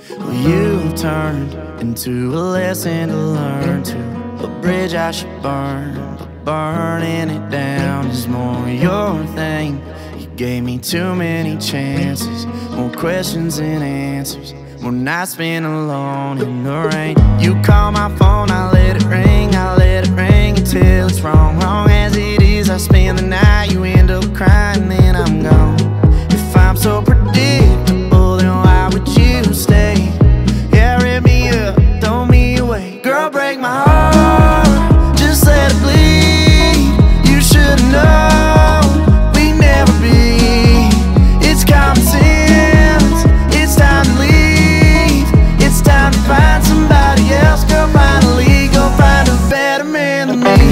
Well, you've turned into a lesson to learn, to a bridge I should burn, but burning it down is more your thing. You gave me too many chances, more questions than answers, more nights spent alone in the rain. You call my phone, I let it ring, I let it ring until it's wrong. Wrong as it is, I spend the night, you end up crying, then I'm gone. If I'm so predictable, then why would you stay? Yeah, rip me up, throw me away. Girl, break my heart, just let it bleed. You should've known we'd never be. It's common sense, it's time to leave. It's time to find somebody else. Girl, finally go find a better man than me.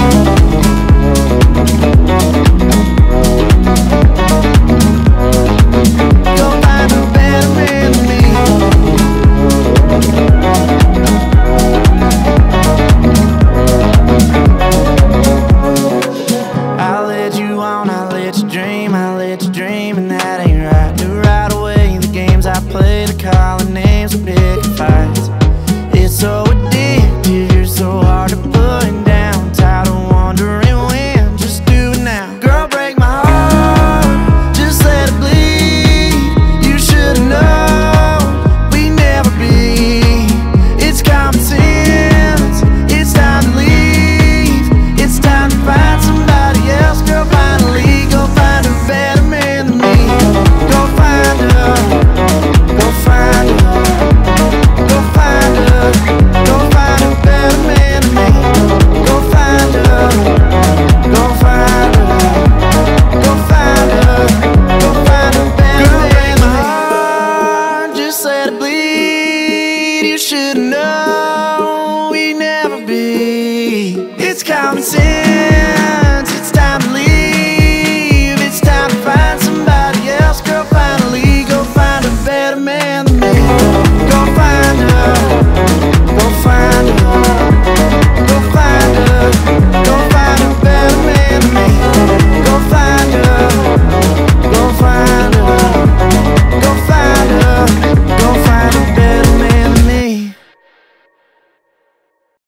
Play the calling names and picking fights. It's so addictive, you're so hard to put down. Tired of wondering when, just do it now. Girl, break my heart, just let it bleed. You should've known we'd never be. It's common sense, it's time to leave. It's time to find somebody else. Girl, finally go find a better man than me. Go find her. Go find her, go find her, go find a better man than me. Go find her, go find her, go find her, go find a better man than me. Heart, just let it bleed. You should know we'd never be. It's common sense.